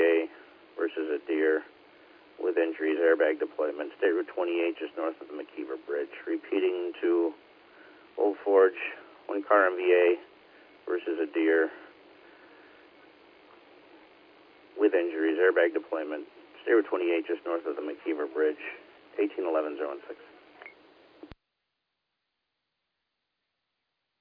VA versus a deer with injuries, airbag deployment. State Route 28 just north of the McKeever Bridge. Repeating to Old Forge, one car in VA versus a deer with injuries, airbag deployment. State Route 28 just north of the McKeever Bridge, 1811-016.